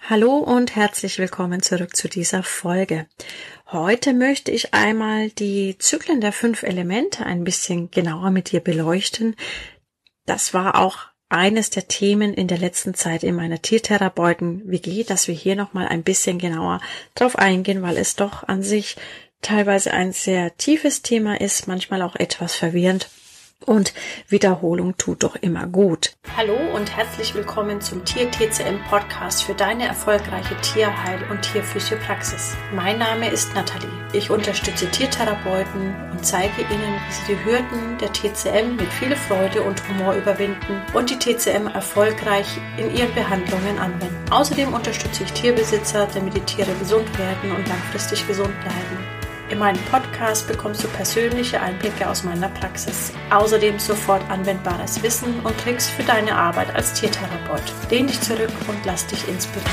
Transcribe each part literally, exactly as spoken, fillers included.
Hallo und herzlich willkommen zurück zu dieser Folge. Heute möchte ich einmal die Zyklen der fünf Elemente ein bisschen genauer mit dir beleuchten. Das war auch eines der Themen in der letzten Zeit in meiner Tiertherapeuten-W G, dass wir hier nochmal ein bisschen genauer drauf eingehen, weil es doch an sich teilweise ein sehr tiefes Thema ist, manchmal auch etwas verwirrend. Und Wiederholung tut doch immer gut. Hallo und herzlich willkommen zum Tier-T C M-Podcast für deine erfolgreiche Tierheil- und Tierphysiopraxis. Mein Name ist Nathalie. Ich unterstütze Tiertherapeuten und zeige ihnen, wie sie die Hürden der T C M mit viel Freude und Humor überwinden und die T C M erfolgreich in ihren Behandlungen anwenden. Außerdem unterstütze ich Tierbesitzer, damit die Tiere gesund werden und langfristig gesund bleiben. In meinem Podcast bekommst du persönliche Einblicke aus meiner Praxis. Außerdem sofort anwendbares Wissen und Tricks für deine Arbeit als Tiertherapeut. Lehn dich zurück und lass dich inspirieren.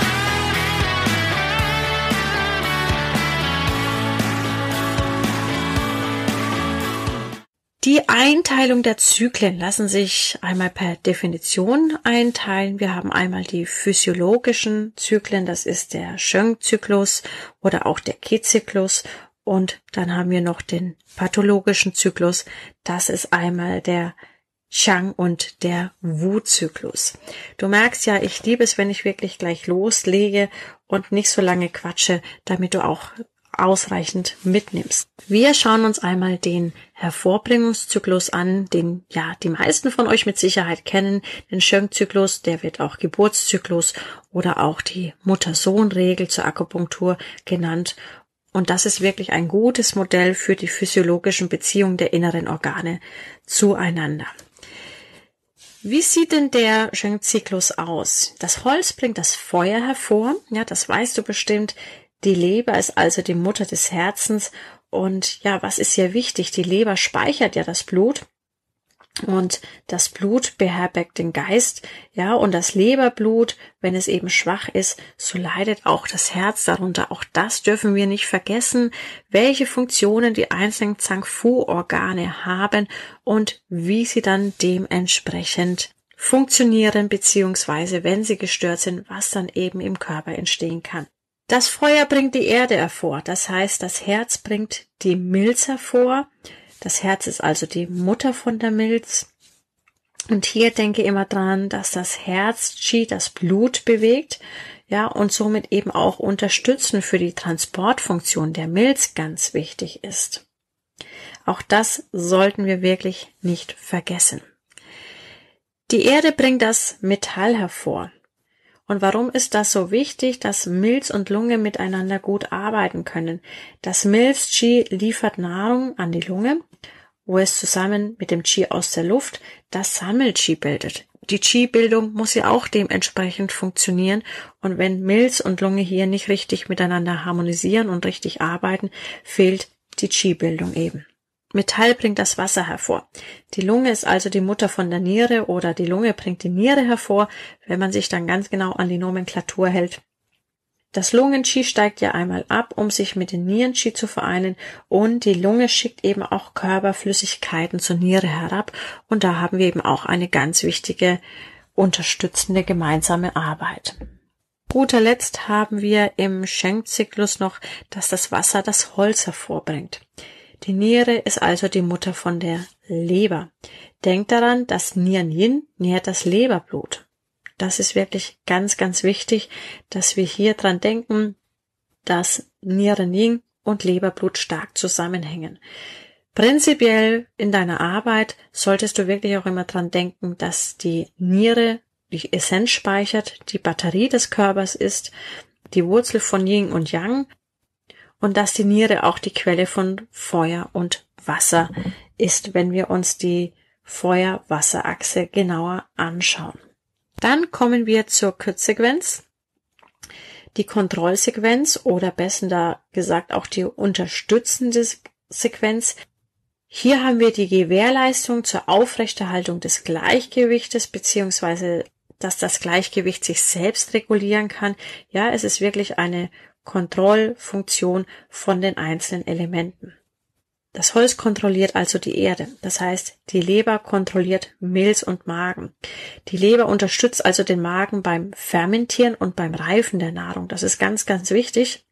Die Einteilung der Zyklen lassen sich einmal per Definition einteilen. Wir haben einmal die physiologischen Zyklen, das ist der Schönk-Zyklus oder auch der Qi-Zyklus. Und dann haben wir noch den pathologischen Zyklus, das ist einmal der Chang und der Wu-Zyklus. Du merkst ja, ich liebe es, wenn ich wirklich gleich loslege und nicht so lange quatsche, damit du auch ausreichend mitnimmst. Wir schauen uns einmal den Hervorbringungszyklus an, den ja die meisten von euch mit Sicherheit kennen. Den Schönk-Zyklus, der wird auch Geburtszyklus oder auch die Mutter-Sohn-Regel zur Akupunktur genannt. Und das ist wirklich ein gutes Modell für die physiologischen Beziehungen der inneren Organe zueinander. Wie sieht denn der Schönk-Zyklus aus? Das Holz bringt das Feuer hervor, ja, das weißt du bestimmt. Die Leber ist also die Mutter des Herzens und ja, was ist hier wichtig? Die Leber speichert ja das Blut und das Blut beherbergt den Geist, ja, und das Leberblut, wenn es eben schwach ist, so leidet auch das Herz darunter. Auch das dürfen wir nicht vergessen, welche Funktionen die einzelnen Zang-Fu-Organe haben und wie sie dann dementsprechend funktionieren, beziehungsweise wenn sie gestört sind, was dann eben im Körper entstehen kann. Das Feuer bringt die Erde hervor, das heißt, das Herz bringt die Milz hervor. Das Herz ist also die Mutter von der Milz. Und hier denke immer dran, dass das Herz Qi das Blut bewegt, ja, und somit eben auch unterstützend für die Transportfunktion der Milz ganz wichtig ist. Auch das sollten wir wirklich nicht vergessen. Die Erde bringt das Metall hervor. Und warum ist das so wichtig, dass Milz und Lunge miteinander gut arbeiten können? Das Milz-Qi liefert Nahrung an die Lunge, wo es zusammen mit dem Qi aus der Luft das Sammel-Qi bildet. Die Qi-Bildung muss ja auch dementsprechend funktionieren und wenn Milz und Lunge hier nicht richtig miteinander harmonisieren und richtig arbeiten, fehlt die Qi-Bildung eben. Metall bringt das Wasser hervor. Die Lunge ist also die Mutter von der Niere oder die Lunge bringt die Niere hervor, wenn man sich dann ganz genau an die Nomenklatur hält. Das Lungen-Qi steigt ja einmal ab, um sich mit den Nieren-Qi zu vereinen und die Lunge schickt eben auch Körperflüssigkeiten zur Niere herab und da haben wir eben auch eine ganz wichtige unterstützende gemeinsame Arbeit. Zu guter Letzt haben wir im Schönk-Zyklus noch, dass das Wasser das Holz hervorbringt. Die Niere ist also die Mutter von der Leber. Denkt daran, das Nieren-Yin nährt das Leberblut. Das ist wirklich ganz, ganz wichtig, dass wir hier dran denken, dass Nieren-Yin und Leberblut stark zusammenhängen. Prinzipiell in deiner Arbeit solltest du wirklich auch immer dran denken, dass die Niere die Essenz speichert, die Batterie des Körpers ist, die Wurzel von Yin und Yang, und dass die Niere auch die Quelle von Feuer und Wasser ist, wenn wir uns die Feuer-Wasser-Achse genauer anschauen. Dann kommen wir zur Kurzsequenz, die Kontrollsequenz oder besser gesagt auch die unterstützende Sequenz. Hier haben wir die Gewährleistung zur Aufrechterhaltung des Gleichgewichtes beziehungsweise dass das Gleichgewicht sich selbst regulieren kann. Ja, es ist wirklich eine Kontrollfunktion von den einzelnen Elementen. Das Holz kontrolliert also die Erde. Das heißt, die Leber kontrolliert Milz und Magen. Die Leber unterstützt also den Magen beim Fermentieren und beim Reifen der Nahrung. Das ist ganz, ganz wichtig.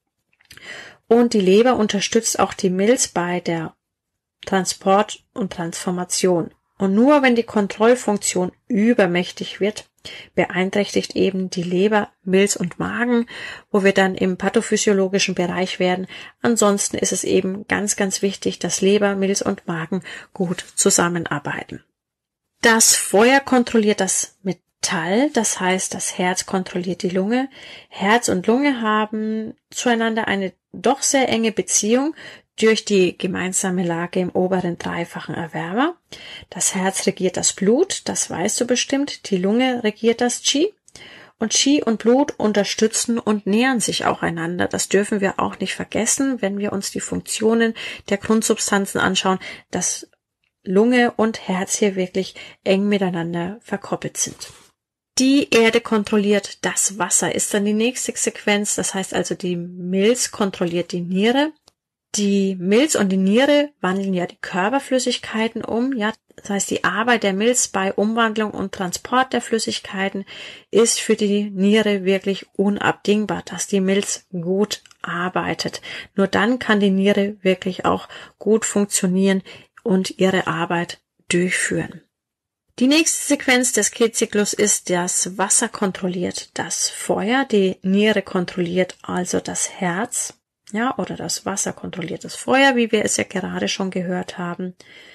Und die Leber unterstützt auch die Milz bei der Transport und Transformation. Und nur wenn die Kontrollfunktion übermächtig wird, beeinträchtigt eben die Leber, Milz und Magen, wo wir dann im pathophysiologischen Bereich werden. Ansonsten ist es eben ganz, ganz wichtig, dass Leber, Milz und Magen gut zusammenarbeiten. Das Feuer kontrolliert das Metall, das heißt, das Herz kontrolliert die Lunge. Herz und Lunge haben zueinander eine doch sehr enge Beziehung durch die gemeinsame Lage im oberen dreifachen Erwärmer. Das Herz regiert das Blut, das weißt du bestimmt. Die Lunge regiert das Qi. Und Qi und Blut unterstützen und nähern sich auch einander. Das dürfen wir auch nicht vergessen, wenn wir uns die Funktionen der Grundsubstanzen anschauen, dass Lunge und Herz hier wirklich eng miteinander verkoppelt sind. Die Erde kontrolliert das Wasser, ist dann die nächste Sequenz. Das heißt also, die Milz kontrolliert die Niere. Die Milz und die Niere wandeln ja die Körperflüssigkeiten um, ja. Das heißt, die Arbeit der Milz bei Umwandlung und Transport der Flüssigkeiten ist für die Niere wirklich unabdingbar, dass die Milz gut arbeitet. Nur dann kann die Niere wirklich auch gut funktionieren und ihre Arbeit durchführen. Die nächste Sequenz des Qi-Zyklus ist, das Wasser kontrolliert das Feuer, die Niere kontrolliert also das Herz. Ja, oder das Wasser kontrolliert das Feuer, wie wir es ja gerade schon gehört haben.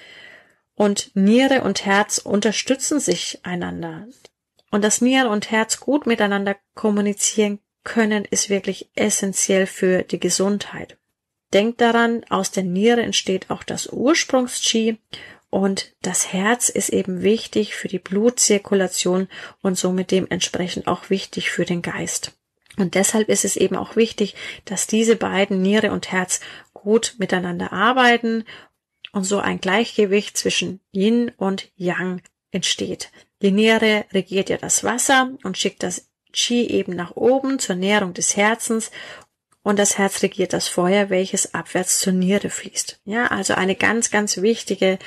Und Niere und Herz unterstützen sich einander. Und dass Niere und Herz gut miteinander kommunizieren können, ist wirklich essentiell für die Gesundheit. Denkt daran, aus der Niere entsteht auch das Ursprungs-Qi und das Herz ist eben wichtig für die Blutzirkulation und somit dementsprechend auch wichtig für den Geist. Und deshalb ist es eben auch wichtig, dass diese beiden, Niere und Herz, gut miteinander arbeiten und so ein Gleichgewicht zwischen Yin und Yang entsteht. Die Niere regiert ja das Wasser und schickt das Qi eben nach oben zur Nährung des Herzens und das Herz regiert das Feuer, welches abwärts zur Niere fließt. Ja, also eine ganz, ganz wichtige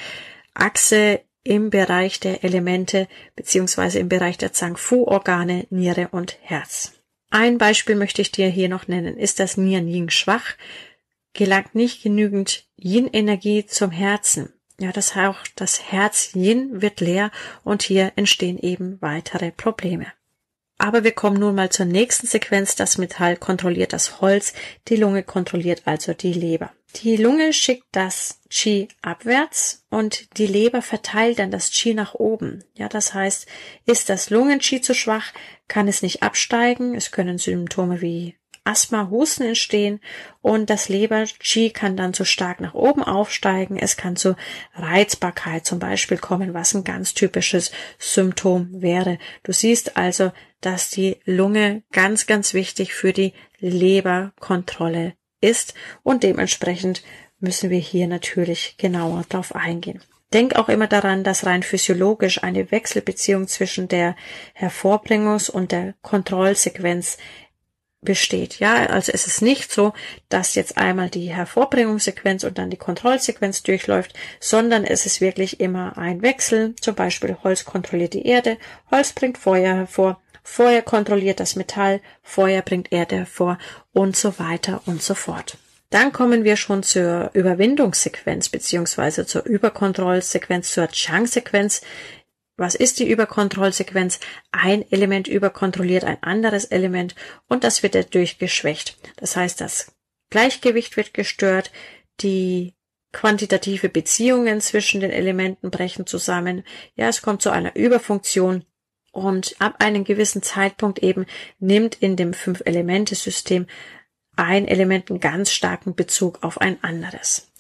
Achse im Bereich der Elemente beziehungsweise im Bereich der Zhang-Fu-Organe, Niere und Herz. Ein Beispiel möchte ich dir hier noch nennen. Ist das Nian-Yin schwach, gelangt nicht genügend Yin-Energie zum Herzen. Ja, das heißt, das Herz Yin wird leer und hier entstehen eben weitere Probleme. Aber wir kommen nun mal zur nächsten Sequenz. Das Metall kontrolliert das Holz, die Lunge kontrolliert also die Leber. Die Lunge schickt das Qi abwärts und die Leber verteilt dann das Qi nach oben. Ja, das heißt, ist das Lungen-Qi zu schwach, kann es nicht absteigen. Es können Symptome wie Asthma, Husten entstehen und das Leber-Qi kann dann zu stark nach oben aufsteigen. Es kann zu Reizbarkeit zum Beispiel kommen, was ein ganz typisches Symptom wäre. Du siehst also, dass die Lunge ganz, ganz wichtig für die Leberkontrolle ist und dementsprechend müssen wir hier natürlich genauer drauf eingehen. Denk auch immer daran, dass rein physiologisch eine Wechselbeziehung zwischen der Hervorbringungs- und der Kontrollsequenz besteht. Ja, also es ist nicht so, dass jetzt einmal die Hervorbringungssequenz und dann die Kontrollsequenz durchläuft, sondern es ist wirklich immer ein Wechsel. Zum Beispiel Holz kontrolliert die Erde, Holz bringt Feuer hervor, Feuer kontrolliert das Metall, Feuer bringt Erde hervor und so weiter und so fort. Dann kommen wir schon zur Überwindungssequenz beziehungsweise zur Überkontrollsequenz, zur Chang-Sequenz. Was ist die Überkontrollsequenz? Ein Element überkontrolliert ein anderes Element und das wird dadurch geschwächt. Das heißt, das Gleichgewicht wird gestört, die quantitative Beziehungen zwischen den Elementen brechen zusammen. Ja, es kommt zu einer Überfunktion. Und ab einem gewissen Zeitpunkt eben nimmt in dem Fünf-Elemente-System ein Element einen ganz starken Bezug auf ein anderes.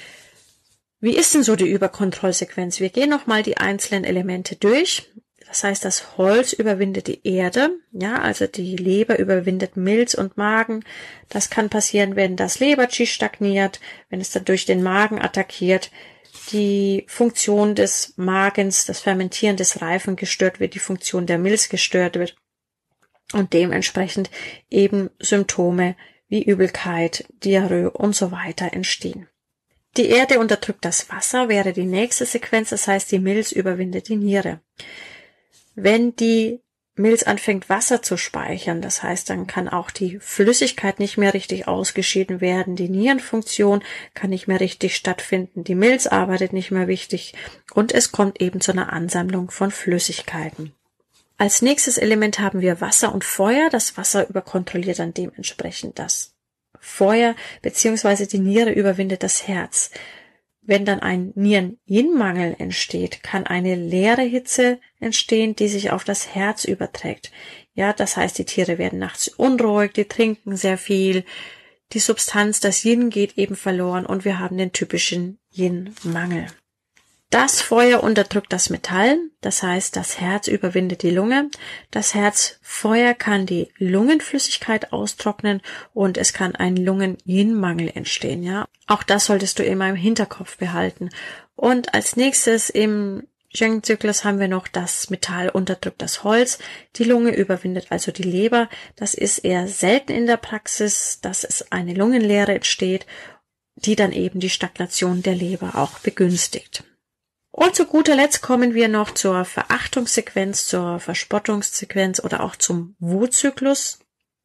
Wie ist denn so die Überkontrollsequenz? Wir gehen nochmal die einzelnen Elemente durch. Das heißt, das Holz überwindet die Erde, ja, also die Leber überwindet Milz und Magen. Das kann passieren, wenn das Leber-Qi stagniert, wenn es dann durch den Magen attackiert, die Funktion des Magens, das Fermentieren des Reifen gestört wird, die Funktion der Milz gestört wird und dementsprechend eben Symptome wie Übelkeit, Diarrhoe und so weiter entstehen. Die Erde unterdrückt das Wasser, wäre die nächste Sequenz, das heißt, die Milz überwindet die Niere. Wenn die Milz anfängt, Wasser zu speichern, das heißt, dann kann auch die Flüssigkeit nicht mehr richtig ausgeschieden werden, die Nierenfunktion kann nicht mehr richtig stattfinden, die Milz arbeitet nicht mehr richtig und es kommt eben zu einer Ansammlung von Flüssigkeiten. Als nächstes Element haben wir Wasser und Feuer. Das Wasser überkontrolliert dann dementsprechend das Feuer, beziehungsweise die Niere überwindet das Herz. Wenn dann ein Nieren-Yin-Mangel entsteht, kann eine leere Hitze entstehen, die sich auf das Herz überträgt. Ja, das heißt, die Tiere werden nachts unruhig, die trinken sehr viel, die Substanz, das Yin geht eben verloren und wir haben den typischen Yin-Mangel. Das Feuer unterdrückt das Metall, das heißt, das Herz überwindet die Lunge. Das Herzfeuer kann die Lungenflüssigkeit austrocknen und es kann ein Lungen-Yin-Mangel entstehen. Ja, auch das solltest du immer im Hinterkopf behalten. Und als nächstes im Sheng-Zyklus haben wir noch das Metall unterdrückt das Holz. Die Lunge überwindet also die Leber. Das ist eher selten in der Praxis, dass es eine Lungenleere entsteht, die dann eben die Stagnation der Leber auch begünstigt. Und zu guter Letzt kommen wir noch zur Verachtungssequenz, zur Verspottungssequenz oder auch zum Wutzyklus.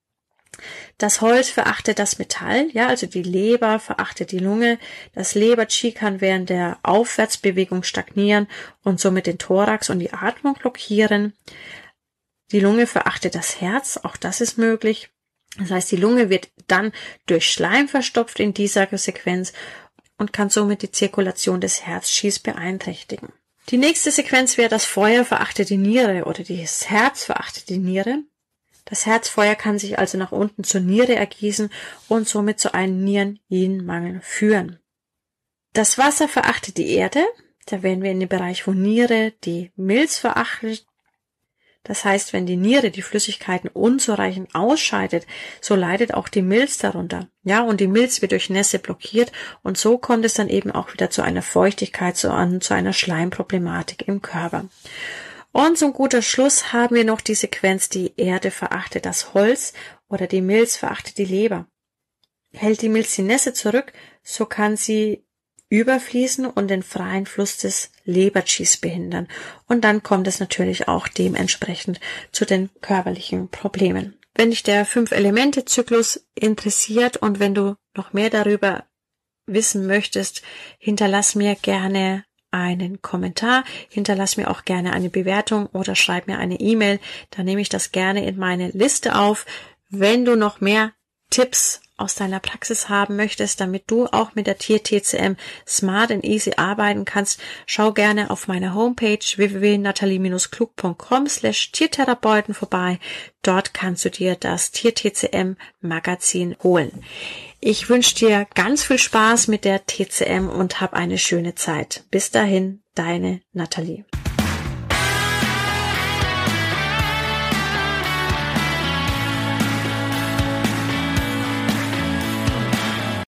Das Holz verachtet das Metall, ja, also die Leber verachtet die Lunge. Das Leber-Qi kann während der Aufwärtsbewegung stagnieren und somit den Thorax und die Atmung blockieren. Die Lunge verachtet das Herz, auch das ist möglich. Das heißt, die Lunge wird dann durch Schleim verstopft in dieser Sequenz und kann somit die Zirkulation des Herzschis beeinträchtigen. Die nächste Sequenz wäre das Feuer verachtet die Niere oder das Herz verachtet die Niere. Das Herzfeuer kann sich also nach unten zur Niere ergießen und somit zu einem Nieren-Yin-Mangel führen. Das Wasser verachtet die Erde. Da wären wir in dem Bereich, wo Niere die Milz verachtet. Das heißt, wenn die Niere die Flüssigkeiten unzureichend ausscheidet, so leidet auch die Milz darunter. Ja, und die Milz wird durch Nässe blockiert und so kommt es dann eben auch wieder zu einer Feuchtigkeit, zu, an, zu einer Schleimproblematik im Körper. Und zum guter Schluss haben wir noch die Sequenz, die Erde verachtet das Holz oder die Milz verachtet die Leber. Hält die Milz die Nässe zurück, so kann sie überfließen und den freien Fluss des Leber-Qis behindern. Und dann kommt es natürlich auch dementsprechend zu den körperlichen Problemen. Wenn dich der Fünf-Elemente-Zyklus interessiert und wenn du noch mehr darüber wissen möchtest, hinterlass mir gerne einen Kommentar, hinterlass mir auch gerne eine Bewertung oder schreib mir eine E-Mail, dann nehme ich das gerne in meine Liste auf. Wenn du noch mehr Tipps aus deiner Praxis haben möchtest, damit du auch mit der Tier-T C M smart and easy arbeiten kannst, schau gerne auf meiner Homepage w w w punkt natalie Bindestrich klug punkt com slash Tiertherapeuten vorbei. Dort kannst du dir das Tier-T C M Magazin holen. Ich wünsche dir ganz viel Spaß mit der T C M und hab eine schöne Zeit. Bis dahin, deine Natalie.